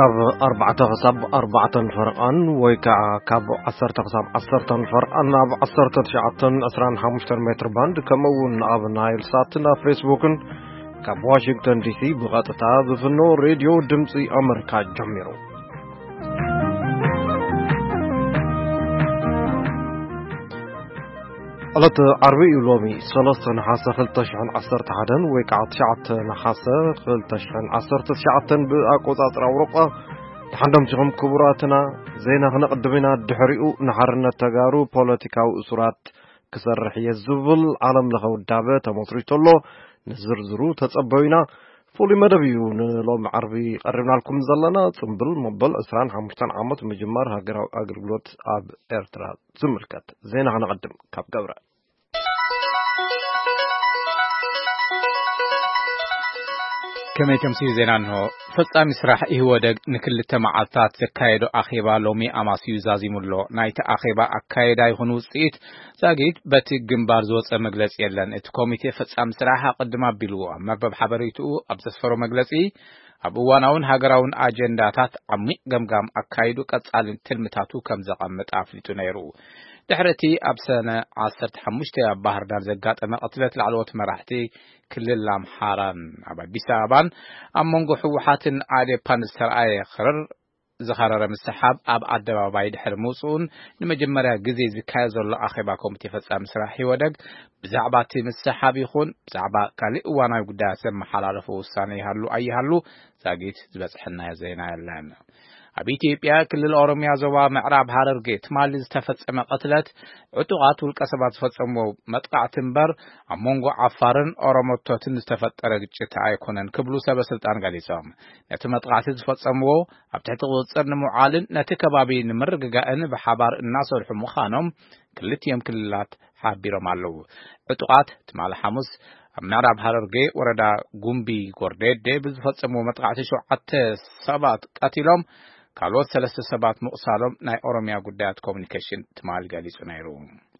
كاب 4 فرقان ويكا كاب 10 فرقان ناب 19 متر باند كمون اب نايل ساتنا فيسبوكن كاب واشنطن دي سي بغطتا بفنو راديو دمصي امريكا جميرو قلت عربي لومي سلسة نحاسة خلتشحن 11 ويكا 9 نحاسة خلتشحن 19 بأقوطات أوروبا تحندم تغم كبراتنا زينا هنقدمنا الدحريق نحرنا التجارو بوليتيكا وأسرات كسرح يزبل عالم لغو الدابة تمطريت الله نزرزرو تتصبوينا فولي مدبيون لوم عربي قربنا لكم زلنا تنبل مبل أسران حمشتان عامت مجمار هاقراو أقربلوت آب إرترا زملكت زينا هنقدم كاب قبرة كما تمسي زينانه فتا مسرح إهودك نكل التماعتات زكايدو أخيبا لومي أماسيو زازيمولو نايت أخيبا أكايدا يخونو سيت زاقيت باتي جنبار زوص مجلس يلان ات كوميتي فتا مسرح قدما بلوه مباب حبريتو أبزسفرو مجلسي أبواناون هاقراون أجنداتات عمي جمجام أكايدو كتسالين تلمتاتو كم زقامت أفلتو نيرو دحرتي أبسانة 15 بحر دار زقات أما قتلت العلوات مراحتي كل اللام حاران عبا بسابان أمونغو حوحاتن عادي بانستر آي خرر زخارة مسحاب أب عدبا بايد حرموسون نمجمرا قزي زكايزو لأخيبا كومتي فتسا مسرحي ودق بزعباتي مسحاب يخون بزعبا كالي وانا يقدا سم حلالفو الساني هالو أي هالو زاقيت زبسحنا يا زينا يلانا أبيتيبيا كل الأورميا زوا معراب هاررجيت مالز تفتسم قتلت عطوات والكسبات فتسمو مطقع تنبر أمونغو عفارن أورموتوتن استفتر جيت عايكونن كبلو سبسلطان غاديسام نتمطقع تفتسمو أبتحت غصرن معالن نتكبابي نمرغغان بحبار الناس والحمخانم كلتيم كلات حابيرم علو عطوات تمال حمص معراب هاررجي وردا غومبي غورديد بزفتسمو مطقع تشوعت سبات قتيلهم كالوت 3 سبات مقصالهم ناي أورميا قدات كوميونيكيشن تمال قاليسو نيرو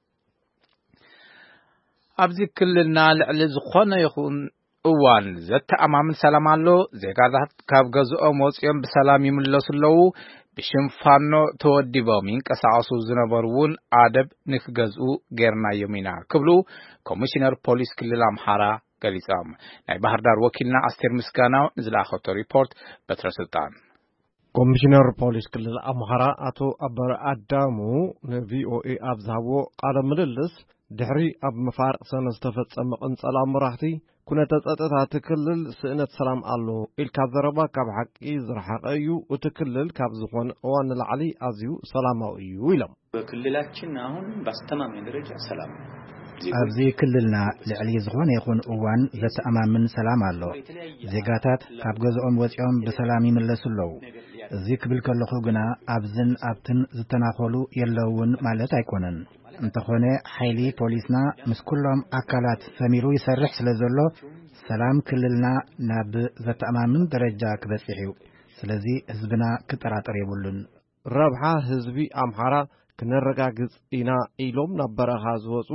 أبزي كلنا لعلي زخونا يخون اوان زت أمام سلام اللو زيقادات كاب غزو موسيهم بسلام يملس اللو بشنفانو تودي بامين كسعصو زنبرون عادب نفغزو غيرنا يمينا كبلو كوميشنر بوليس كلل أمحارا قاليسام ناي بحردار وكيلنا أستير مسكانا نزل أخوتو ريبورت بتر سلطان كوميشنر بوليس كلل أمحارا أتو أبر أدامو VOA أبزهو قال مدلس دحري أب مفارق سنستفت سمقن سلام مراحتي كنا تتأتت تكلل سئنة سلام ألو إلكاب ذربا كاب حقي زرحق أيو وتكلل كاب زخون وان العلي أزيو سلام أيو ويلم بكللاتنا هون بس تمام يدرجع سلام أبزي كللنا لعلي زخون يكون أوان ذات أمام من سلام ألو زيقاتات كاب جزءهم وزيهم بسلامي من لسلو زيك بالكلخو جنا أبزن أبتن زتناخولو يلون مالت أيكونن انتخونه حيلي بوليسنا مسكلهم أكلات فميرو يسرح سلزلو سلام كللنا ناب ذات أمامن درجة كبسيحيو سلزي حزبنا كتراتر يبولن رابحة حزبي أمحارا كنرقاقز إنا إيلوم نبرها زوزو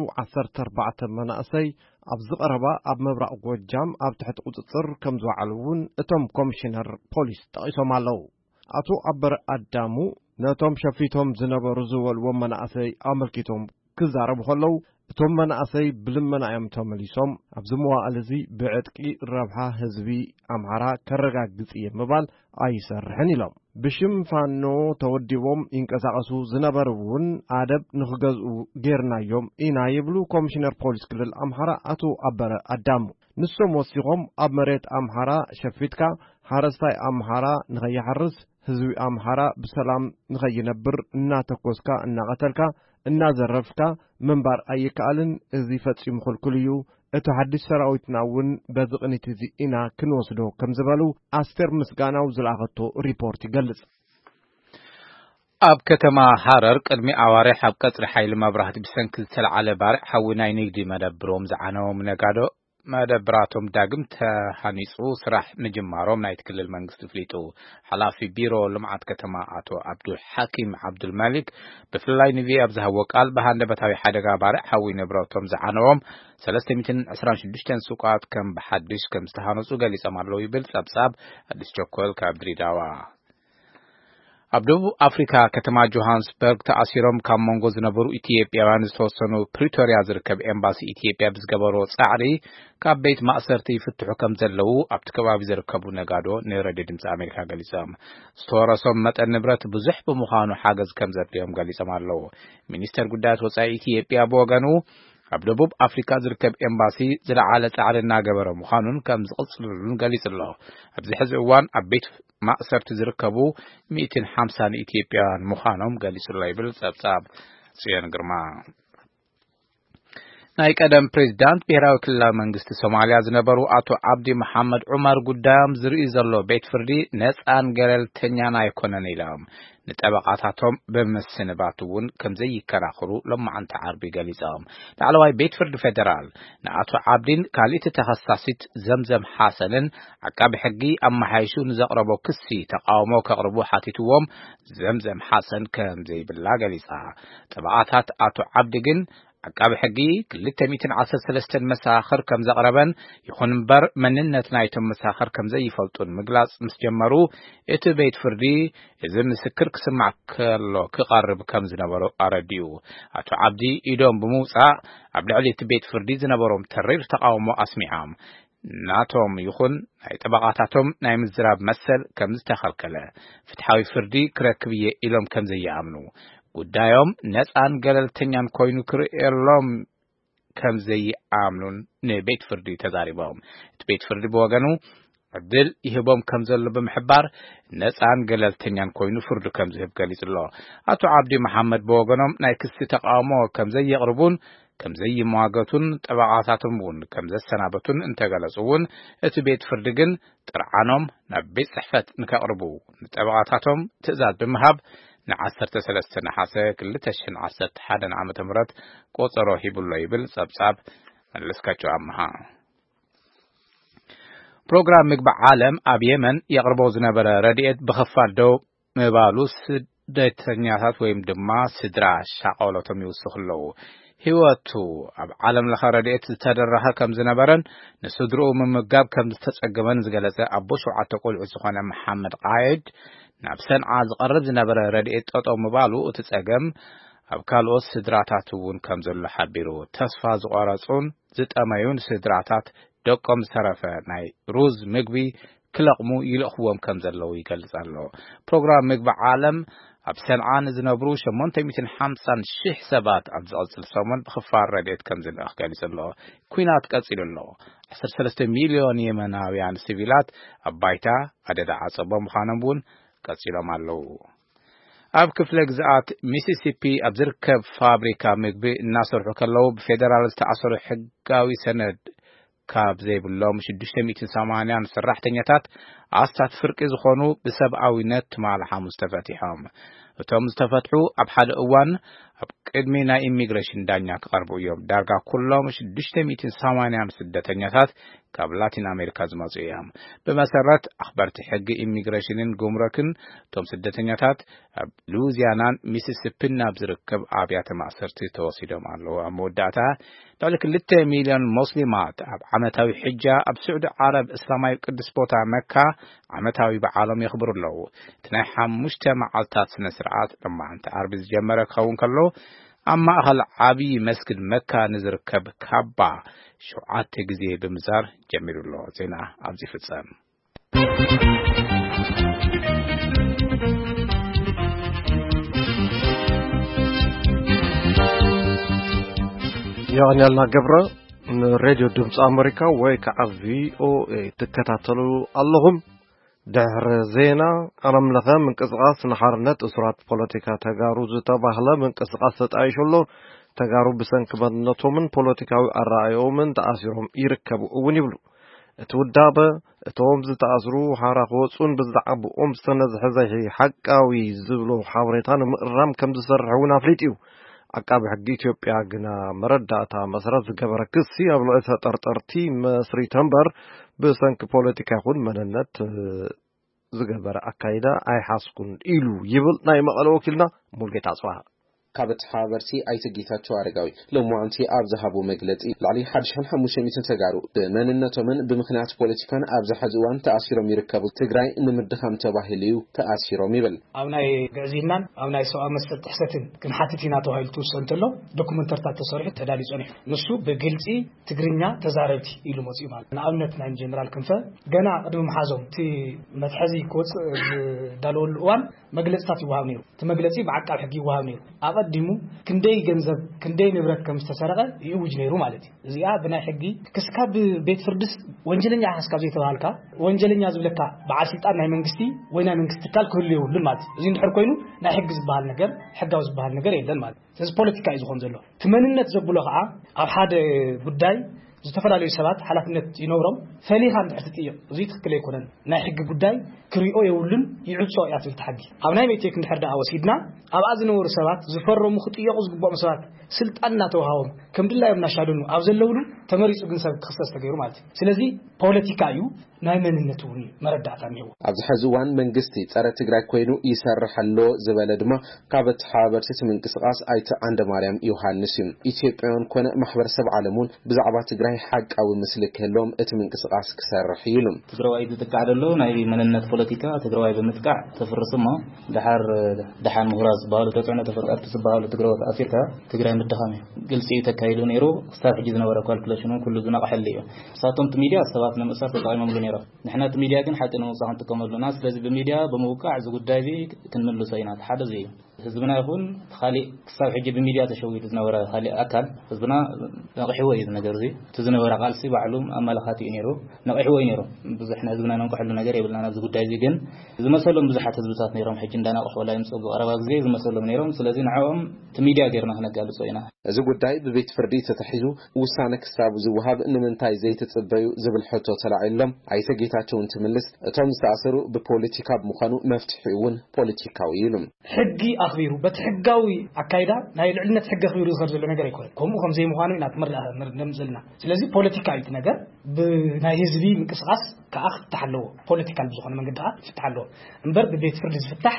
14 مناسي أبزق ربا أب مبرق وجام أب تحت قطر كمزو علوون اتم كومشنر بوليس تقيسو مالو أتو أبر أدامو نتوم شفيتهم زنبر زوال ومناسي أملكيتهم كزارب خلو توم مناسي بلمنا يمتهم ليسوم أبزموا ألزي بعدكي رابحة حزبي أمحارا كرقاقز مبال أيسر حنيلهم بشم فانو توديوم إنكساقسو زنبرون عادب نخغزو غيرنا يوم إنا يبلو كومشنر بوليس كلل أمحارا أتو أبر أدامو نسو موسيقهم أبمريت أمحارا شفيتكا حارستاي أمحارا نغي حرس حزبي أمحارا بسلام نغي نبر إنا تقوسكا إنا قتلكا إنا زرفكا منبار أي كالن إذي فتشي مخل كليو اتو حدش سراويتناون بذقني تزي إنا كنوصدو كمزبالو أستر مسقاناو زلاغتو ريبورتي قلص أب كتما حرر قدمي أواريح أب قطر حيل مبرهد بسنكل تلعالي بارع حويناي نيقدي مدبروم زعانو منقادو مدبراتهم داقم تهانيسو سراح نجمارهم نايت كل المنقص فليتو حلافي بيرو لمعات كتما آتو عبد الحكيم عبد الملك بفلاي نبي أبزها وقال بهان دبتاوي حدقا بارع حوي نبراتهم زعانوهم 326 سوقات كم بحدش كم استهانسو قالي سمارلو يبل سابساب هدش جوكوال كابدري داوا አብደቡ አፍሪካ ከተማ ጆሃንስበርግ ተአሲሮም ካብ መንጎ ዝነበሩ ኢትዮጵያውያን ዝተወሰኑ ፕሪቶሪያ ዝርከብ ኤምባሲ ኢትዮጵያ ብዝገበሮ ጻዕሪ ካብ ቤት ማእሰርቲ ይፍትሑ ከም ዘለው ኣብቲ ከባቢ ዝርከቡ ነጋዶ ንሬድዮ ድምፂ ኣሜሪካ ገሊፆም ዝተወረሶም መጠን ንብረት ብዙሕ ብምዃኑ ሓገዝ ከም ዘድልዮም ገሊፆም ኣለው ሚኒስተር ጉዳያት ወጻኢ ኢትዮጵያ ብወገኑ ኣብ ደቡብ አፍሪካ ዝርከብ ኤምባሲ ዝለዓለ ጻዕሪ እናገበረ ምዃኑን ከም ዝቕጽሉን ገሊጹ ኣሎ ኣብዚ ሕዚ እዋን ኣብ ቤት ማእሰርቲ ዝርከቡ 150 ኢትዮጵያውያን ምዃኖም ገሊጹ ኣሎ ይብል ጸብጻብ ጽዮን ግርማ ናይ ቀደም ፕሬዝዳንት ብሔራዊ ክልላዊ መንግስቲ ሶማሊያ ዝነበሩ አቶ ዓብዲ መሐመድ ዑመር ጉዳዮም ዝርኢ ዘሎ ቤት ፍርዲ ነፃን ገለልተኛን ኣይኮነን ኢሎም ንጠበቃታቶም በመስንባት እውን ከምዘይ ይከራኸሩ ለማዓንቲ ዓርቢ ገሊፆም ላዕለዋይ ቤት ፍርዲ ፌደራል ንአቶ ዓብዲን ካልእቲ ተኸሳሲት ዘምዘም ሓሰንን ዓቃቢ ሕጊ ኣመሓይሹ ንዘቕረቦ ክሲ ተቃውሞ ከቕርቡ ሓቲትዎም ዘምዘም ሓሰን ከምዘይብላ ገሊፃ ጠበቃታት አቶ ዓብዲ ግን ዓቃቢ ሕጊ 213 መሳኽር ከም ዘቕረበን ይኹን እምበር መንነት ናይቶም መሳኽር ከም ዘይፈልጡን ምግላጽ ምስ ጀመሩ እቲ ቤት ፍርዲ እዚ ምስክር ክስማዕ ከሎ ክቐርብ ከም ዝነበሩ ኣረዲኡ አቶ ዓብዲ ኢዶም ብምውፃእ ኣብ ልዕሊ እቲ ቤት ፍርዲ ዝነበሮም ተሪር ተቃውሞ ኣስሚዖም ናቶም ይኹን ናይ ጠበቃታቶም ናይ ምዝራብ መሰል ከም ዝተኸልከለ ፍትሓዊ ፍርዲ ክረክብ እየ ኢሎም ከም ዘይኣምኑ ጉዳዮም ነፃን ገለልተኛን ኮይኑ ክርእየሎም ከም ዘይኣምኑን ንቤት ፍርዲ ተዛሪቦም እቲ ቤት ፍርዲ ብወገኑ ዕድል ይህቦም ከም ዘሎ ብምሕባር ነፃን ገለልተኛን ኮይኑ ፍርዲ ከም ዝህብ ገሊጹ ኣሎ አቶ ዓብዲ መሐመድ ብወገኖም ናይ ክሲ ተቃውሞ ከም ዘየቕርቡን ከም ዘይመዋገቱን ጠበቃታቶም እውን ከም ዘሰናበቱን እንተገለጹ እውን እቲ ቤት ፍርዲ ግን ጥርዓኖም ናብ ቤት ጽሕፈት ንከቕርቡ ንጠበቃታቶም ትእዛዝ ብምሃብ ን13 ነሓሰ 2011 ዓመተ ምህረት ቆጸሮ ሂብሎ ይብል ጸብጻብ መለስካቸው ኣምሃ ፕሮግራም ምግቢ ዓለም ኣብ የመን የቕርቦ ዝነበረ ረድኤት ብኸፋል ደው ምባሉ ስደተኛታት ወይም ድማ ስድራ ሻቆሎቶም ይውስኽለው ህይወቱ ኣብ ዓለም ለኸ ረድኤት ዝተደረኸ ከም ዝነበረን ንስድርኡ ምምጋብ ከም ዝተጸገመን ዝገለጸ ኣቦ 7 ቆልዑ ዝኾነ መሐመድ ቃይድ ናብ ሰንዓ ዝቐርብ ዝነበረ ረድኤት ጠጠው ምባሉ እቲ ጸገም ኣብ ካልኦት ስድራታት እውን ከም ዘሎ ሓቢሩ ተስፋ ዝቆረጹን ዝጠመዩን ስድራታት ደቆም ዝተረፈ ናይ ሩዝ ምግቢ ክለቕሙ ይልእኽዎም ከም ዘለው ይገልጽ ኣሎ ፕሮግራም ምግቢ ዓለም ኣብ ሰንዓ ዝነብሩ 850,000 ሰባት ኣብ ዝቕጽል ሰሞን ብኽፋል ረድኤት ከም ዝልእኽ ገሊጹ ኣሎ ኩናት ቀጺሉ ኣሎ 13 ሚልዮን የመናውያን ሲቪላት ኣብ ባይታ ኣደዳ ዓጸቦም ምዃኖም እውን ቀጺሎም ኣለው ኣብ ክፍለ ግዝኣት ሚሲሲፒ ኣብ ዝርከብ ፋብሪካ ምግቢ እናሰርሑ ከለው ብፌደራል ዝተኣሰሩ ሕጋዊ ሰነድ ካብ ዘይብሎም 680 ሰራሕተኛታት ኣስታት ፍርቂ ዝኾኑ ብሰብኣዊነት ትማል ሓሙስ ተፈቲሖም እቶም ዝተፈትሑ ኣብ ሓደ እዋን ኣብ ቅድሚ ናይ ኢሚግሬሽን ዳኛ ክቐርቡ እዮም ዳርጋ ኩሎም 680 ስደተኛታት ካብ ላቲን ኣሜሪካ ዝመጹ እዮም ብመሰረት ኣኽበርቲ ሕጊ ኢሚግሬሽንን ጉምሩክን እቶም ስደተኛታት ኣብ ሉዚያናን ሚሲሲፒን ናብ ዝርከብ ኣብያተ ማእሰርቲ ተወሲዶም ኣለዉ ኣብ መወዳእታ ልዕሊ 2 ሚልዮን ሙስሊማት ኣብ ዓመታዊ ሕጃ ኣብ ስዑዲ ዓረብ እስላማዊ ቅዱስ ቦታ መካ ዓመታዊ በዓሎም የኽብሩ ኣለዉ እቲ ናይ 5 መዓልታት ስነ ስርዓት ለማዓንቲ ዓርቢ ዝጀመረ ክኸውን ከሎ ኣብ ማእኸል ዓብዪ መስጊድ መካ ንዝርከብ ካባ 7 ግዜ ብምዛር ጀሚሩ ኣሎ ዜና ኣብዚ ፍጸም يغنيلنا قبرة من راديو دمس أمريكا ويكع VOA تكتاتلو اللهم دهر زينا أرملغا من قصقاص نحرنت أسرات بوليتيكا تقارو زتابهلا من قصقاص تتعيش الله تقارو بسنك بدنتو من بوليتيكاوي الرأيو من تأثيرهم يركبوا ونبلو تودابا توم زتأثرو حارقوصون بزعبو سنز حزيحي حقاوي زبلو حاوريتان مقرام كم تسرحونا فليتيو عقاب حق ኢትዮጵያ ግና መረዳታ መሰረት ዝገበረ ክሲ ኣብ ልዕሊ ተጠርጠርቲ መስሪ ተንበር ብሰንኪ ፖለቲካ ይኹን መንነት ዝገበረ ኣካይዳ ኣይሓስኩን ኢሉ ይብል ናይ መቐለ ወኪልና ሙልጌታ ጽባህ كابت حابرتي أي تجيتاتشو عرقاوي لما أنتي أبزهابو مجلتي لعلي حدشان حموشميتن تجارو من النتومن بمخنات بوليتيكان أبزح زوان تأثيرو ميركبو تجراي إن مدخم تباهليو تأثيرو ميبل أو ناي جزينان أو ناي سواء مست حسيتين كم حتتينا توهيل توسنتلو دوكومنتر تصريح تدالي صنيح نسو بجلتي تجرينا تزاربتي إلو مصيبة نعمتنا إن جنرال كنفة جنا قدوم حازم تي متحزي كوت دالول وان مجلس تاتي وهاونيرو تمجلسي بعك على حقي وهاونيرو أقدمو كندي جنزب كندي نبرك كمستسرقة يوجد نيرو مالتي زيها بنا حقي كسكاب بيت فردس وانجلني حسكاب زي تبالكا وانجلني زبلكا بعد سلطان ناي منغستي وينا منغستي كال كل يوم مالتي زين دحر كوينو ناي حق زبال ነገር حقاو زبال ነገር يلن مالتي ስለዚህ ፖለቲካ ይዞን ዘሎ ትመንነት ዘብሎ ኸዓ ኣብ ሓደ ጉዳይ ዝተፈላለዩ ሰባት ሓላፍነት ይነብሮም ፈሊኻ እንድሕትጥዮ እዚ ትክክል ኣይኮነን ናይ ሕጊ ጉዳይ ክሪኦ የውልን ይዕጾ ያትል ተሐጊ ኣብ ናይ ሜቴክ እንድሕር ዳ ወሲድና ኣብ ኣዝነወሩ ሰባት ዝፈረሙ ክጥየቁ ዝግባኦም ሰባት ስልጣንና ተዋሃቦም ከምድላዮም ናሻሉኑ ኣብ ዘለውሉ ተመሪጹ ግን ሰብ ክስተስ ተገይሩ ማለት ስለዚህ ፖለቲካ እዩ ናይ መንነቱ መረዳእታ ነው ኣብዚ ሕዝዋን መንግስቲ ጸረ ትግራይ ኮይኑ ይሰርሐሎ ዝበለ ድማ ካብ ተሓባበርቲ ምንቅስቃስ ኣይተ አንደ ማርያም ዮሐንስ ኢትዮጵያውን ኮነ ማሕበረሰብ ዓለሙን ብዛዕባ ትግራይ ሓቃዊ ምስሊ ከሎም እቲ ምንቅስቃስ ክሰርሕ ይሉም ትግራይ ዝትካዕደሎ ናይ መንነት ፖለቲካ ትግራይ ብምትካዕ ተፈርስሞ ደሓን ምሁራዝ ባሉ ተጽዕኖ ተፈርቀት ተስባሉ ትግራይ ኣፍሪካ ትግራይ ምድኻመ ግልጽ ተካይሉ ነይሩ ክሳብ ሕጂ ዝነበረ ካልኩሌሽኑ ኩሉ ዝናቀሐል እዩ ሳቶም ሚዲያ ሰባት ንምእሳር ተቃይሞም ነይሩ نحن الميديا كن حتى نوصل عن تكمل الناس لازم بالميديا بموقع زوداي بي كنملو سينات حدا زي حزبنا يكون خالي كساب حجي بالميديا تشوي تزنورا خالي اكل حزبنا نقحوي اذا ነገር زي تزنورا قال سي بعلوم اما لخاتي نيرو نقحوي نيرو بزحنا حزبنا نقحلو ነገር يبلنا زوداي زي ግን زمسلهم بزحات حزبታት نيرهم حجي እንዳና قح ولا يمصو قربا زي زمسلهم نيرهم ስለዚህ نعوم تميديا غيرنا هنقالو سينا እዚ ጉዳይ በቤት ፍርዲ ተተሒዙ ውሳነ ክሳብ ዝወሃብ ንምንታይ ዘይተጽበዩ ዝብል ሕቶ ተላዒሎም አይተጌታቸውን ትምልስ እቶም ዝተኣሰሩ በፖለቲካ ምዃኑ መፍትሒውን ፖለቲካዊ ኢሉም ሕጊ ኣኽቢሩ በትሕጋዊ ኣካይዳ ናይ ልዕልነት ሕጊ ኣኽቢሩ ዝኸር ዘሎ ነገር ኣይኮነን ከምኡ ከም ዘይምዃኑ ኢና ትመርምዘልና ስለዚ ፖለቲካዊ ነገር ብናይ ህዝቢ ምንቅስቃስ ከኣኽ ተሓለዎ ፖለቲካል ዝኾነ መንገዲ ተሓለዎ እምበር በቤት ፍርዲ ዝፍታሕ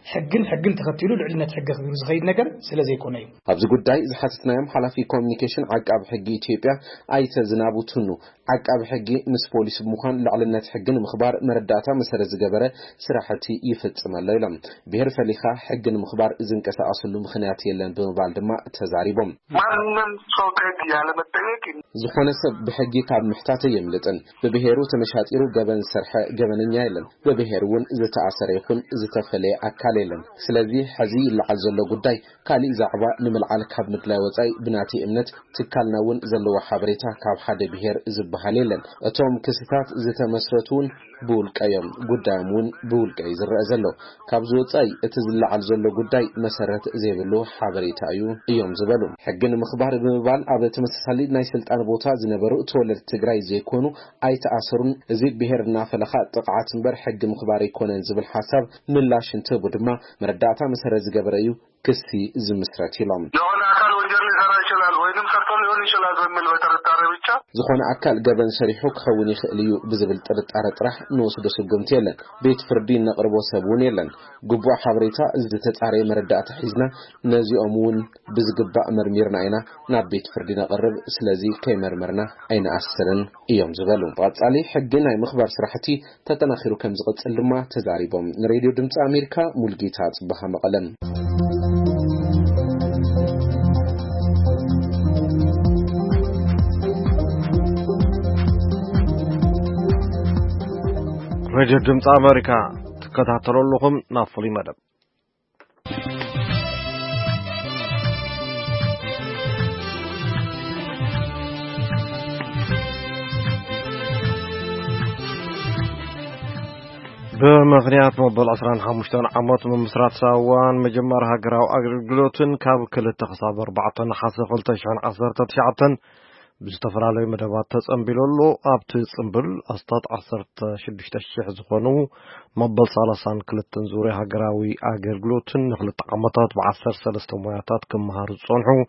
حقن تخطيلو لعلنا حق خبير زغيد نجر سلازي يكون أيوه. أبز قداي زحتنا يوم حلفي كوميونيكيشن عقاب حقي إثيوبيا أي تزنابو تنو عقاب حقي مس بوليس بمخان لعلنا حقن مخبار مرداتا مسر زجبرة سراحتي يفت ماليلم بهر فليخا حقن مخبار إذن كسا أصلو مخناتي لان بمبالد ما تزاريبهم. من صوتك على متأكد. زحنا سب بحقي كاب محتاطي يملتن ببهرو تمشاتيرو جبن سرحة جبن نيالن ببهرون إذا تعسر يكون إذا تفلي أكل ስለዚህ حزي العزل ጉዳይ ካሊ ዛዕባ ንምልዓል ካብ ምድላይ ወጻይ ብናቲ እምነት ትካልናውን ዘለዎ ሓበሬታ ካብ ሓደ ብሄር ዝብሃል የለን እቶም ክስታት ዝተመስረቱን ብውልቀዮም ጉዳዩን ብውልቀይ ዝረአ ዘሎ ካብ ዝወጻይ እቲ ዝልዓል ዘሎ ጉዳይ መሰረት ዘይብሉ ሓበሬታ እዩ እዮም ዝበሉ ሕግን ምኽባር ብምባል ኣብ ተመሳሳሊ ናይ ስልጣን ቦታ ዝነበሩ ተወለድ ትግራይ ዘይኮኑ ኣይተኣሰሩን እዚ ብሄርና ፈለኻ ጥቅዓት እንበር ሕግ ምኽባር ይኮነን ዝብል ሓሳብ ምላሽ እንትቡ ድማ መረዳእታ መሰረት ዝገበረ እዩ ክሲ ዝምስረት ኢሎም የሆነ አካል ወንጀል ሊሰራ ይችላል ወይንም ሰርቶ ሊሆን ይችላል በሚል በጥርጣሬ ብቻ ዝኾነ አካል ገበን ሰሪሑ ክኸውን ይኽእል እዩ ብዝብል ጥርጣሬ ጥራሕ ንወስዶ ስጉምቲ የለን ቤት ፍርዲ ነቕርቦ ሰብውን የለን ግቡእ ሓበሬታ ዝተጻረየ መረዳእታ ሒዝና ነዚኦም እውን ብዝግባእ መርሚርና ኢና ናብ ቤት ፍርዲ ነቕርብ ስለዚ ከይመርመርና ኣይንኣስርን እዮም ዝበሉ ብቐጻሊ ሕጊ ናይ ምኽባር ስራሕቲ ተጠናኺሩ ከም ዝቕጽል ድማ ተዛሪቦም ንሬድዮ ድምፂ ኣሜሪካ ሙልጌታ ጽባህ መቐለም راديو دمت أمريكا تكتاترون لهم نافلي مدب بمغنيات موبل أسران حمشتون عموت من مصرات ساوان مجمار هاقراو أغرقلوتن كاب كل التخصاب 4 حاسة قلتشان عصر تتشعبتن بزتفرالي مدبات تسنبيلولو أبت تسنبل أستاط 16 زخونو مبل سالسان كلتن زوري هاقراوي أغرقلوتن نخلط عمتات بعصر 3 موياتات كم مهارو صنحو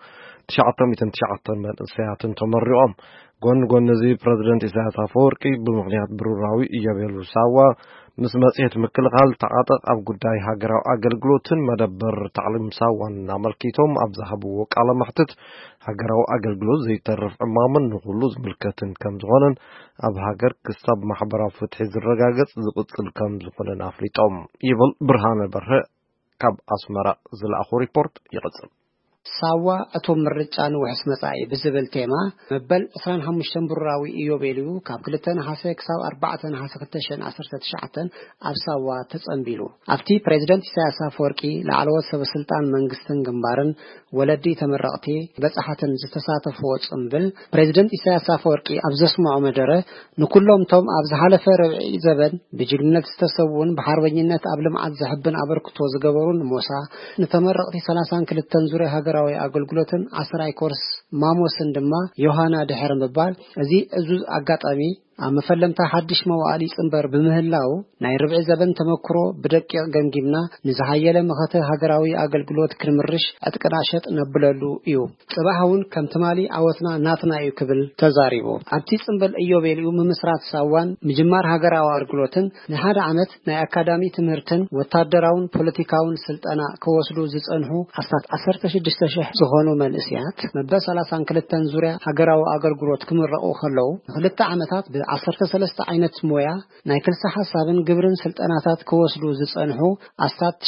909 መንእሰያትን ተመሪቖም ጎን እዚ ፕሬዝደንት ኢሳያስ አፈወርቂ ብምክንያት ብሩራዊ እየበሉ ሳዋ ምስ መጽሔት ምክልኻል ተዓጠቕ ኣብ ጉዳይ ሃገራዊ ኣገልግሎትን መደበር ታዕሊም ሳዋን ኣመልኪቶም ኣብ ዝሃብዎ ቃለ መሕትት ሃገራዊ ኣገልግሎት ዘይተርፍ ዕማምን ንኹሉ ዝምልከትን ከም ዝኾነን ኣብ ሃገር ክሳብ ማሕበራዊ ፍትሒ ዝረጋገጽ ዝቕጽል ከም ዝኾነን ኣፍሊጦም ይብል ብርሃነ በርሀ ካብ ኣስመራ ዝለኣኹ ሪፖርት ይቕጽል ሳዋ እቶም ምርጫን ውሕስ መጻኢ ብዝብል ቴማ መበል 25 ብሩራዊ ኢዮቤልዩ ካብ 2 ነሐሴ ክሳብ 4 ነሐሴ 2019 ኣብ ሳዋ ተጸንቢሉ ኣብቲ ፕሬዝደንት ኢሳያስ አፈወርቂ ላዕለዎት ሰበስልጣን መንግስትን ግንባርን ወለዲ ተመረቕቲ በጻሕትን ዝተሳተፍዎ ጽምብል ፕሬዝደንት ኢሳያስ አፈወርቂ ኣብ ዘስምዖ መደረ ንኩሎም ቶም ኣብ ዝሓለፈ ረብዒ ዘበን ብጅግንነት ዝተሰውን በሓርበኝነት ኣብ ልምዓት ዝሕብን አበርክቶ ዝገበሩን ሞሳ ንተመረቕቲ 32 ዙርያ ሃገራዊ አገልግሎትን 10 ኮርስ ማሞስን ድማ ዮሐና ድሕር ምባል እዚ እዙዝ አጋጣሚ ኣብ መፈለምታ ሓድሽ መዋዕሊ ጽንበር ብምህላው ናይ ርብዒ ዘበን ተመክሮ ብደቂቕ ገምጊምና ንዝሃየለ መኸተ ሃገራዊ አገልግሎት ክንምርሽ አጥቅዳሸጥ ነብለሉ እዩ ጽባውን ከም ተማሊ ዓወትና ናትና እዩ ክብል ተዛሪቡ ኣብቲ ጽንበል ኢዮቤልዩ ምምስራት ሳዋን ምጅማር ሃገራዊ አገልግሎትን ንሓደ ዓመት ናይ አካዳሚ ትምህርትን ወታደራውን ፖለቲካውን ስልጠና ከወስዱ ዝጸንሑ ኣስታት 16000 ዝኾኑ መንእስያት መበ 32 ዙርያ ሃገራዊ አገልግሎት ክምረቑ ከለው ክልተ ዓመታት 13 ዓይነት ሞያ ናይ ክልተ ሓሳብን ግብርን ስልጠናታት ከወስዱ ዝጸንሑ ኣስታት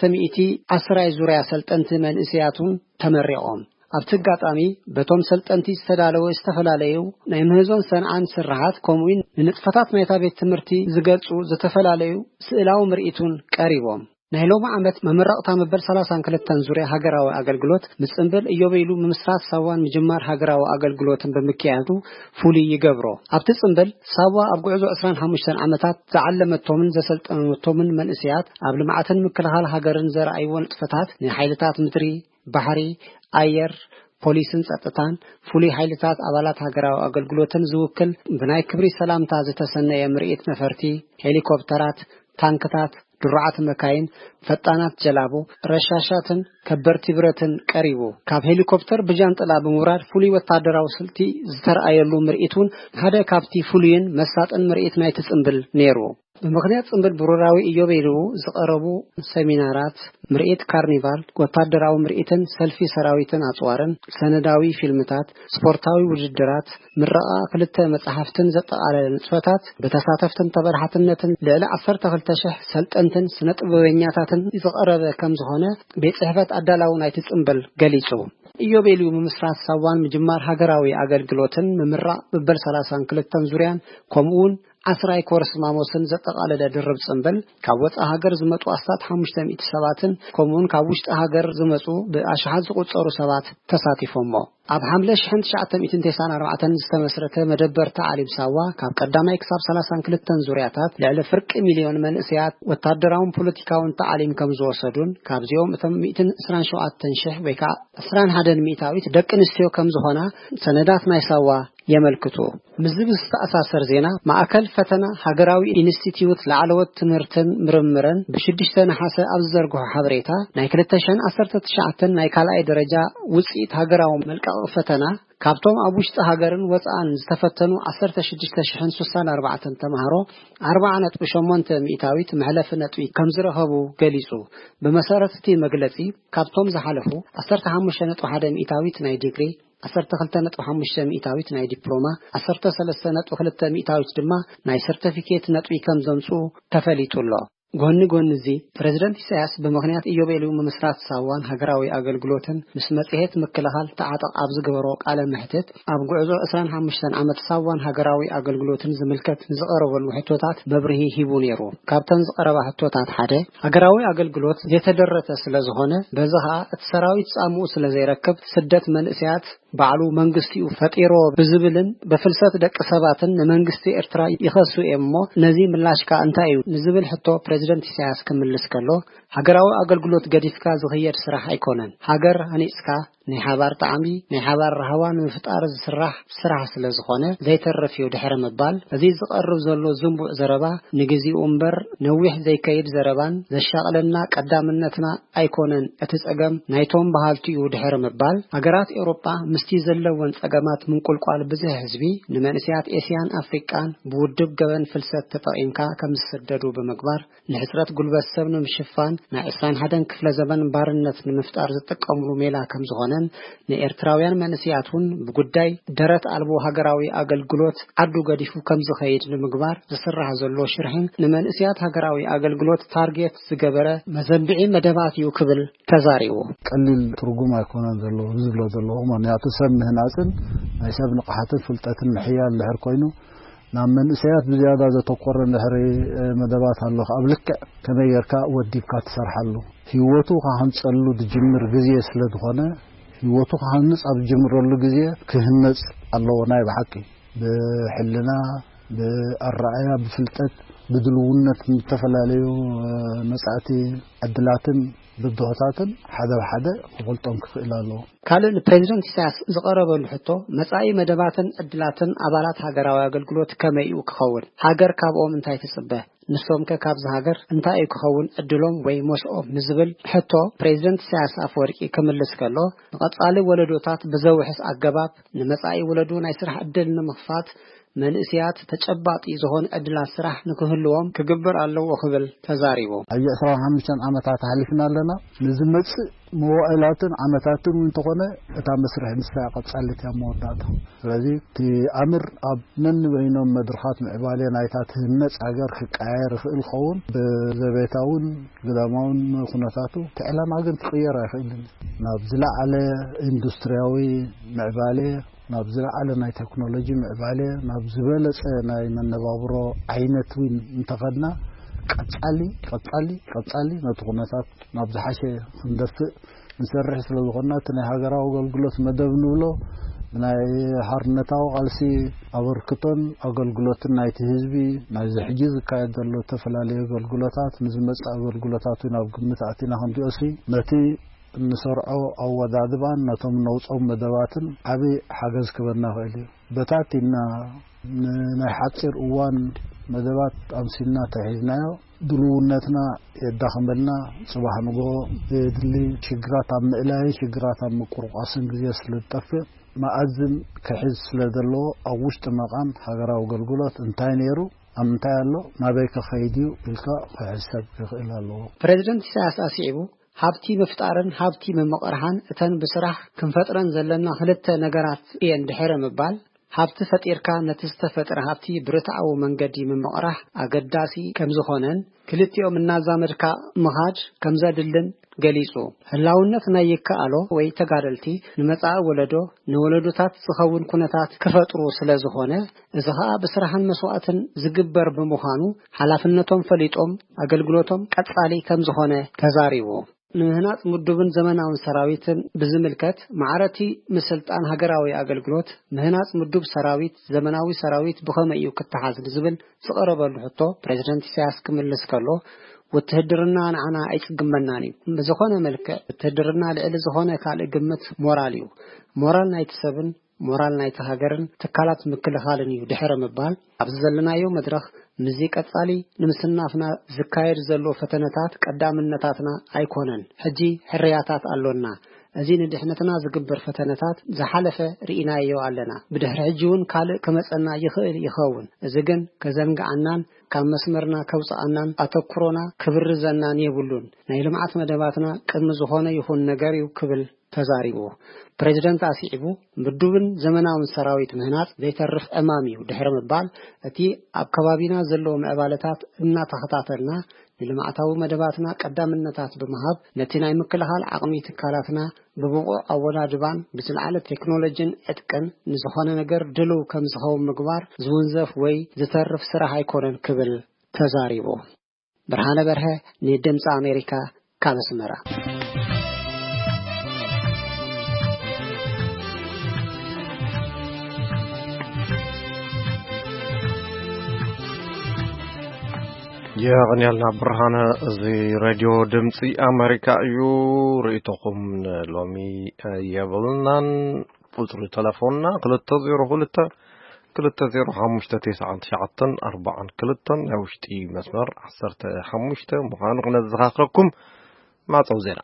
910 ዙርያ ሰልጠንቲ መንእስያቱን ተመሪቖም ኣብቲ አጋጣሚ በቶም ሰልጠንቲ ዝተዳለወ ዝተፈላለዩ ናይ ምህዞን ሰንዓን ስራሓት ከምኡውን ንንጥፈታት ናይታ ቤት ትምህርቲ ዝገልጹ ዝተፈላለዩ ስእላዊ ምርኢቱን ቀሪቦም ናይ ሎማ ዓመት መመረቕታ መበል 32 ዙርያ ሃገራዊ አገልግሎት ምጽንበል ኢዮቤሉ ምምስራት ሳዋን ምጅማር ሃገራዊ አገልግሎትን በመኪያቱ ፉሊ ይገብሮ ኣብቲ ጽንበል ሳዋ ኣብ ጉዕዞ 25 ዓመታት ዘዓለመቶምን ዘሰልጠነቶምን መንእስያት ኣብ ልምዓትን ምክልኻል ሃገርን ዘርአይዎን ጥፈታት ንሓይልታት ምድሪ ባሕሪ ኣየር ፖሊስን ጸጥታን ፉሊ ሓይልታት አባላት ሃገራዊ አገልግሎትን ዝውክል ብናይ ክብሪ ሰላምታ ዝተሰነየ ምርኢት ነፈርቲ ሄሊኮፕተራት ታንክታት ድራዓት መካይን ፈጣናት ጀላቦ ረሻሻትን ከበርቲ ብረትን ቀሪቡ ካብ ሄሊኮፕተር ብጃንጥላ ብምውራድ ፉሊ ወታደራዊ ስልቲ ዝተርአየሉ ምርኢቱን ሓደ ካብቲ ፉሊን መሳጥን ምርኢት ናይ ተጽምብል ነይሩ በምክንያት ጽምብል ብሩራዊ ኢዮቤልዩ ዝቀረቡ ሰሚናራት ምርኢት ካርኒቫል ወታደራዊ ምርኢትን ሰልፊ ሰራዊትን አጽዋርን ሰነዳዊ ፊልምታት ስፖርታዊ ውድድራት ምረቃ ክልተ መጽሐፍትን ዘጠቃለለ ንጥፈታት በተሳተፍትን ተበርሓትነትን ልዕሊ 12000 ሰልጠንትን ስነጥበበኛታትን ዝቀረበ ከም ዝኾነ ቤት ጽሕፈት አዳላው ናይ ተጽምብል ገሊጹ ኢዮቤልዩ ምምስራት ሳዋን ምጅማር ሃገራዊ አገልግሎትን ምምራቅ በበል 32 ዙርያን ከምኡን 10 ኮርስ ማሞስን ዘጠቃለለ ድርብ ጽንበል ካብ ወጻእ ሃገር ዝመጡ ኣስታት 500 ሰባትን ከምኡን ካብ ውሽጢ ሃገር ዝመጹ ብኣሽሓት ዝቁጸሩ ሰባት ተሳቲፎሞ ኣብ ሐምለ 1994 ዝተመስረተ መደበር ተዓሊም ሳዋ ካብ ቀዳማይ ክሳብ 32 ዙርያታት ልዕሊ ፍርቂ ሚሊዮን መንእስያት ወታደራውን ፖለቲካውን ተዓሊም ከም ዝወሰዱን ካብዚኦም እቶም 127,000 ወይ ከዓ 21 ሚእታዊት ደቂ ኣንስትዮ ከም ዝኾና ሰነዳት ናይ ሳዋ የመልክቱ ምዝብስ ተኣሳሰር ዜና ማዕከል ፈተና ሃገራዊ ኢንስቲትዩት ላዕለዎት ትምህርትን ምርምርን ብ6 ነሐሴ ኣብ ዘርግሖ ሓበሬታ ናይ 2019 ናይ ካልኣይ ደረጃ ውጽኢት ሃገራዊ መልቀቂ ፈተና ካብቶም ኣብ ውሽጢ ሃገርን ወጻእን ዝተፈተኑ 16064 ተማሃሮ 40.8 ሚእታዊት መሕለፍ ነጥቢ ከም ዝረኸቡ ገሊጹ በመሰረት እቲ መግለጺ ካብቶም ዝሓለፉ 15.1 ሚእታዊት ናይ ዲግሪ 12.5 ሚእታዊት ናይ ዲፕሎማ 13.2 ሚእታዊት ድማ ናይ ሰርቲፊኬት ነጥቢ ከም ዘምጹ ተፈሊጡሎ ጎን እዚ ፕሬዝዳንት ኢሳያስ በመኽንያት ኢዮቤልዩ ምምስራት ሳዋን ሃገራዊ አገልግሎትን ምስ መጽሔት ምክልኻል ተዓጠቕ ኣብ ዝገበሮ ቃለ መሕትት ኣብ ጉዕዞ 25 ዓመት ሳዋን ሃገራዊ አገልግሎትን ዝምልከት ዝቀረበሉ ሕቶታት መብርሂ ሂቡ ነይሩ ካብተን ዝቀረባ ሕቶታት ሓደ ሃገራዊ አገልግሎት የተደረተ ስለዝኾነ በዛኻ እቲ ሰራዊት ጻምኡ ስለዘይረክብ ስደት መንእስያት ባዕሉ መንግስቲኡ ፈጢሮ ብዝብልን በፍልሰት ደቂ ሰባትን ንመንግስቲ ኤርትራ ይኸሱ እሞ ነዚ ምላሽካ እንታይ እዩ ንዝብል ሕቶ ፕሬዝዳንት ኢሳያስ ክምልስ ከሎ ሃገራዊ አገልግሎት ገዲፍካ ዝኽየድ ስራሕ ኣይኮነን ሃገር ሃኒጽካ ናይ ሓባር ጣዕሚ ናይ ሓባር ረሃዋን ምፍጣር ዝስራሕ ስራሕ ስለ ዝኾነ ዘይተረፍ እዩ ድሕረ ምባል እዚ ዝቀርብ ዘሎ ዝንቡዕ ዘረባ ንግዚኡ እምበር ነዊሕ ዘይከይድ ዘረባን ዘሻቅለና ቀዳምነትና ኣይኮነን እቲ ጸገም ናይቶም ባህልቲኡ ድሕረ ምባል ሃገራት ኤውሮጳ ምስቲ ዘለወን ጸገማት ምንቁልቋል ብዙሕ ህዝቢ ንመንእስያት ኤስያን ኣፍሪቃን ብውድብ ገበን ፍልሰት ተጠቂምካ ከም ዝሰደዱ ብምግባር ንሕፅረት ጉልበት ሰብ ንምሽፋን ናይ 21 ክፍለ ዘመን ባርነት ንምፍጣር ዝጥቀምሉ ሜላ ከም ዝኾነን ንኤርትራውያን መንእስያቱን ብጉዳይ ደረት አልቦ ሃገራዊ አገልግሎት አዱ ገዲፉ ከም ዝኸይድ ንምግባር ዝስራሕ ዘሎ ሽርሕን ንመንእስያት ሃገራዊ አገልግሎት ታርጌት ዝገበረ መዘንብዒ መደባት እዩ ክብል ተዛሪቡ ቀሊል ትርጉም አይኮነን ዘሎ ዝብሎ ዘሎ ምክንያቱ ሰብ ምህናፅን ናይ ሰብ ንቕሓትን ፍልጠትን ምሕያል ልሕር ኮይኑ ናብ መንእስያት ብዝያዳ ዘተኮረ ልሕሪ መደባት ኣሎ ኣብ ልክዕ ከመይ ጌርካ ወዲብካ ትሰርሓሉ ህይወቱ ካህንፀሉ ዝጅምር ግዜ ስለ ዝኾነ ህይወቱ ካህንፅ ኣብ ዝጅምረሉ ግዜ ክህነፅ ኣለዎ ናይ ብሓቂ ብሕልና ብኣረኣያ ብፍልጠት ብድልውነት ተፈላለዩ መጻእቲ ዕድላትን ብድሆታትን ሓደ ብሓደ ክገልጦም ክኽእል ኣለዎ ካልእ ፕሬዝደንት ኢሳያስ ዝቀረበሉ ሕቶ መጻኢ መደባትን ዕድላትን ኣባላት ሃገራዊ አገልግሎት ከመይ እዩ ክኸውን ሃገር ካብኦም እንታይ ትጽበ ንሶም ከካብዝ ሃገር እንታይ እዩ ክኸውን ዕድሎም ወይ መስኦም ንዝብል ሕቶ ፕሬዝደንት ኢሳያስ ኣፈወርቂ ክምልስ ከሎ ንቐጻሊ ወለዶታት ብዘውሕስ ኣገባብ ንመጻኢ ወለዶ ናይ ስራሕ ዕድል ንምኽፋት መንእስያት ተጨባጢ ዝኾነ ዕድላት ስራሕ ንክህልዎም ክግበር ኣለዎ ክብል ተዛሪቡ ኣብ 25 ዓመታት ሓሊፍና ኣለና ንዝመጽእ መዋዕላትን ዓመታትን እንተኾነ እታ መስርሕ ንስያ ቀጻሊት ያ መወዳእታ ስለዚ እቲ ኣምር ኣብ ነን በይኖም መድረኻት ምዕባለ ናይታት ህነፅ ሃገር ክቀያየር ክእል ኸውን ብዘቤታውን ግዳማውን ኩነታቱ ትዕላማ ግን ትቕየር ኣይኽእልን ናብ ዝለዓለ ኢንዱስትርያዊ ምዕባለ ናብ ዝለዓለ ናይ ቴክኖሎጂ ምዕባለ ናብ ዝበለጸ ናይ መነባብሮ ዓይነት ውን እንተኸድና ቀጻሊ ነቲ ኩነታት ናብ ዝሓሸ ክንደፍእ ንሰርሕ ስለ ዝኾንና እቲ ናይ ሃገራዊ አገልግሎት መደብ ንብሎ ናይ ሓርነታዊ ቃልሲ ኣበርክቶን አገልግሎትን ናይቲ ህዝቢ ናይ ዝሕጂ ዝካየድ ዘሎ ተፈላለዩ አገልግሎታት ንዝመጽእ አገልግሎታት ናብ ግምት ኣቲና ክንሪኦሲ ነቲ ንሰርዖ ኣወዳድባን ነቶም ነውጾም መደባትን ዓብይ ሓገዝ ክበና ኽእል እዩ በታቲና ናይ ሓፂር እዋን መደባት ኣምሲልና ተሒዝናዮ ድልውነትና የዳኸመልና ጽባሕ ንጎ የድሊ ሽግራት ኣብ ምዕላይ ሽግራት ኣብ ምቁርቋስን ግዜ ስለዝጠፍእ ማኣዝን ክሕዝ ስለ ዘለዎ ኣብ ውሽጢ መቃም ሃገራዊ አገልግሎት እንታይ ነይሩ ኣብ ምንታይ ኣሎ ናበይ ከኸይድ እዩ ኢልካ ክሕሰብ ክኽእል ኣለዎ ፕሬዝደንት ኢሳያስ ኣስዒቡ ሃብቲ ምፍጣርን ሃብቲ መመቕርሃን እተን ብስራሕ ክንፈጥረን ዘለና ክልተ ነገራት እየን ድሕረ ምባል ሃብቲ ፈጢርካ ነቲ ዝተፈጥረ ሃብቲ ብርትዓዊ መንገዲ መመቕራህ ኣገዳሲ ከም ዝኾነን ክልቲኦም እናዛመድካ ምኻድ ከም ዘድልን ገሊጹ ህላውነት ናይ ይከኣሎ ወይ ተጋደልቲ ንመጻኢ ወለዶ ንወለዶታት ዝኸውን ኩነታት ክፈጥሩ ስለ ዝኾነ እዚ ኸኣ ብስራሕን መስዋዕትን ዝግበር ብምዃኑ ሓላፍነቶም ፈሊጦም አገልግሎቶም ቀጻሊ ከም ዝኾነ ተዛሪቡ ንምህናጽ ምዱብን ዘመናውን ሰራዊትን ብዝምልከት ማዕረቲ ምስልጣን ሃገራዊ አገልግሎት ምህናጽ ምዱብ ሰራዊት ዘመናዊ ሰራዊት ብኸመይ እዩ ክትሓዝ ዝብል ዝቀረበሉ ሕቶ ፕሬዝደንት ኢሳያስ ክምልስ ከሎ ውትድርና ንዓና ኣይጽግመናን እዩ ብዝኾነ መልክዕ ውትድርና ልዕሊ ዝኾነ ካልእ ግምት ሞራል እዩ ሞራል ናይቲ ሰብን ሞራል ናይቲ ሃገርን ትካላት ምክልኻልን እዩ ድሕረ ምባል ኣብዚ ዘለናዮ መድረኽ ምዚ ቀጻሊ ንምስናፍና ዝካየድ ዘሎ ፈተነታት ቀዳምነታትና ኣይኮነን ሕጂ ሕርያታት ኣሎና እዚ ንድሕነትና ዝግበር ፈተነታት ዝሓለፈ ርኢናዮ ኣለና ብድሕሪ ሕጂውን ካልእ ከመፀና ይኽእል ይኸውን እዚ ግን ከዘንግዓናን ካብ መስመርና ከውፃአናን ኣተኩሮና ክብርዘናን የብሉን ናይ ልምዓት መደባትና ቅድሚ ዝኾነ ይኹን ነገር እዩ ክብል ተዛሪቡ ፕሬዝደንት ኣስዒቡ ምዱብን ዘመናውን ሰራዊት ምህናጽ ዘይተርፍ ዕማም እዩ ድሕረ ምባል እቲ ኣብ ከባቢና ዘሎ ምዕባለታት እናተኸታተልና ንልምዓታዊ መደባትና ቀዳምነታት ብምሃብ ነቲ ናይ ምክልኻል ዓቕሚ ትካላትና ብብቑዕ ኣወዳድባን ብዝለዓለ ቴክኖሎጂን ዕጥቅን ንዝኾነ ነገር ድልው ከም ዝኸውን ምግባር ዝውንዘፍ ወይ ዝተርፍ ስራሕ ኣይኮነን ክብል ተዛሪቡ ብርሃነ በርሀ ንድምፂ ኣሜሪካ ካብ ኣስመራ يغنيلنا برهانة زي راديو دمسي أمريكا يو ريتوكم لومي يبلنا فطر تلفوننا كلتا 0 كلتا نوشتي مسمر 15 مخان غنزغاقكم مع توزينا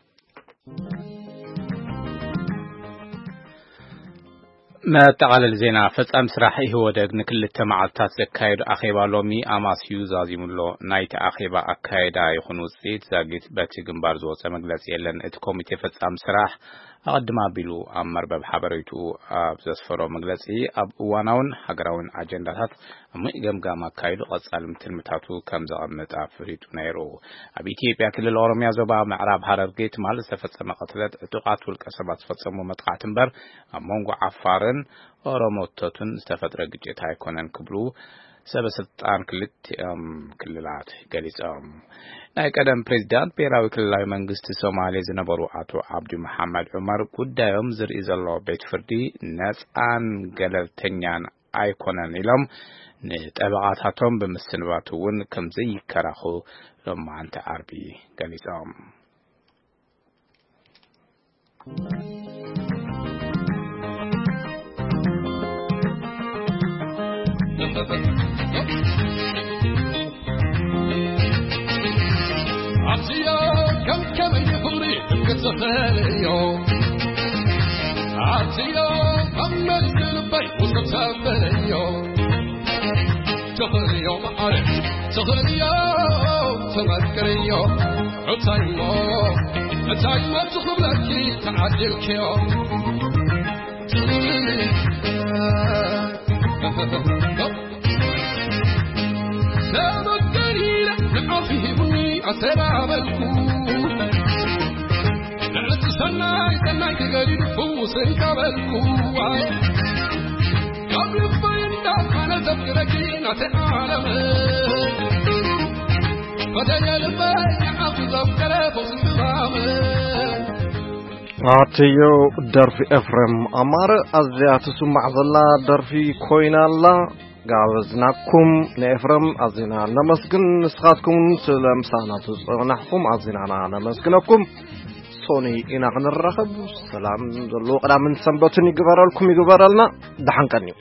ما تعال الزينة فتام سراحي هو دقن كل التمعتات زكايد أخيبا لومي أماسيو زازيمولو نايت أخيبا أكايدا يخونو زيت زاقيت باتي قنبار زوصة مقلس يلن اتكوميتي فتام سراح أقدما بيلو أمر ببحبريتو بزاسفرو مقلسي أب واناون حقراون أجندات مئقم قام أكايدو قصالم تلمتاتو كمزغمت أفريتو نيرو أبيتي بياكل الأورميا زوبا معراب هاررقيت مال سفتسم قتلت اتقاتو الكسبات فتسمو متقاتنبر أمونغو عفارن ኦሮሞቶቱን ዝተፈጥረ ግጭት አይኮነን ክብሉ ሰበስልጣን ክልላት ገሊጾም ናይ ቀደም ፕሬዝዳንት ብሔራዊ ክልላዊ መንግስት ሶማሌ ዝነበሩ አቶ አብዲ መሐመድ ዑመር ጉዳዮም ዝርኢ ዘሎ ቤት ፍርዲ ነፃን ገለልተኛን አይኮነን ኢሎም ንጠበቃታቶም ብምስንባቱን ከምዚ ይከራኹ ሎማንተ አርቢ ገሊጾም عطيا كم يفري كتخليو عطيا أمل قلبي وستفليو تخليو معرف تخليو تمكريو عطيمو تخبركي تعدلكيو لا مدري لعفيبني أسرابلكو لا تسناي تقرير فوسن قبلكو قبل بين دافنا تفكركين أتعالم فدي البين أخذ أفكره فوسن بغامل عطيو درفي أفرم أمار أزيات سمع ظلا درفي كوين الله قابزناكم نفرم أزينا نمسكن نسخاتكم سلام ساناتو نحكم أزينا نمسكنكم صوني إنا غنرخب سلام دلو قد من سنبتني قبرالكم يقبرالنا دحن كنيو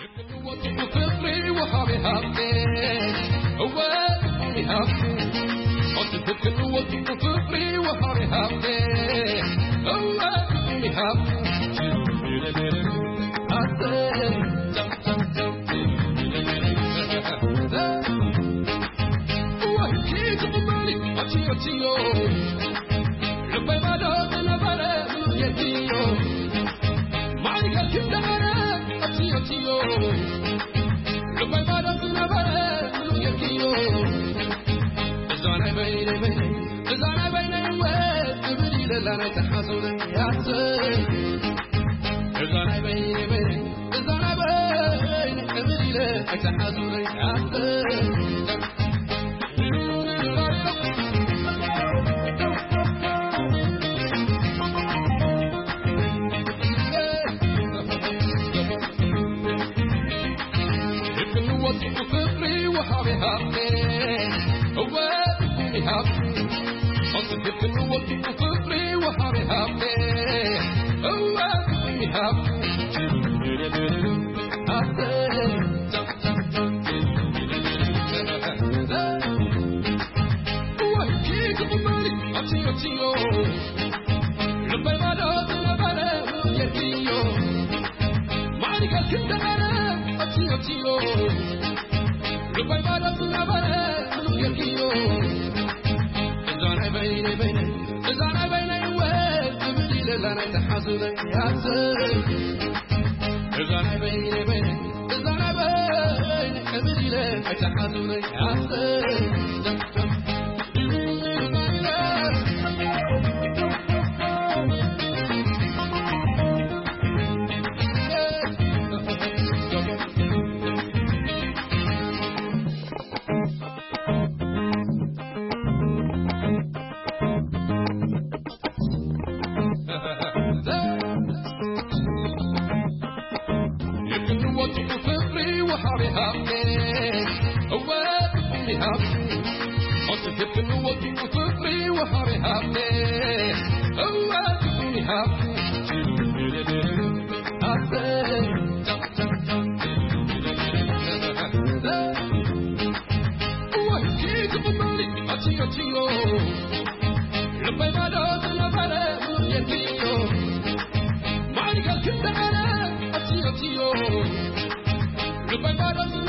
Tio,